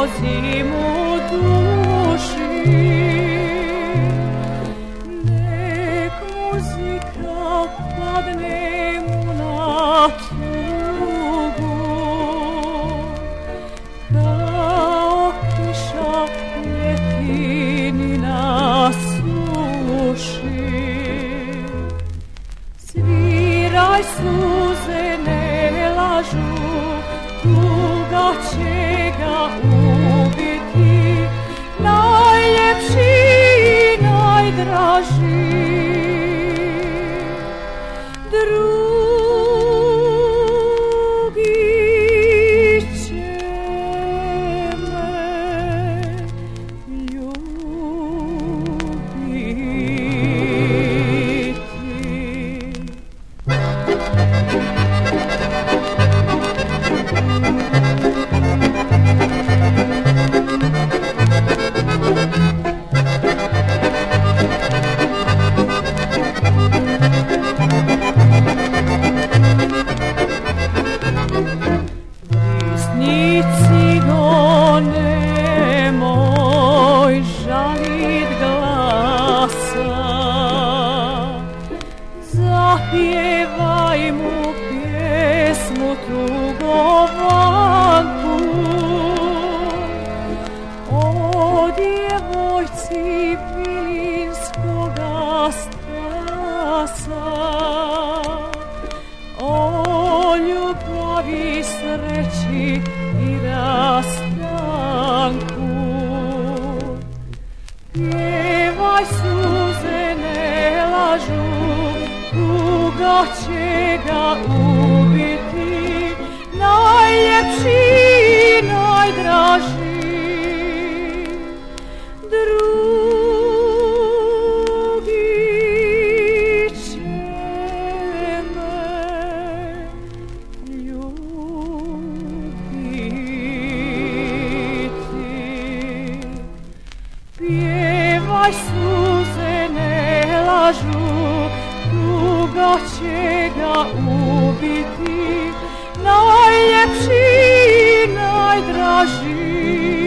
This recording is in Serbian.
zimu duši. Nek muzika padne mu na tugu, kao kiša ljetini na suši. Sviraj, suze ne lažu, tuga će ga ubiti, najljepši i najdraži. Drugi će me Lisnici gone, moj žalit glasa, zapjevaj mu pjesmu tugovanku. O djevojci vilinskoga stasa, o ljubavi, sreći i rastanku. Pjevaj, suze ne lažu, tuga će ga ubiti, najljepši i najdraži. Drugi će me pjevaj, suze ne lažu, tuga će ga ubiti, najljepši i najdraži.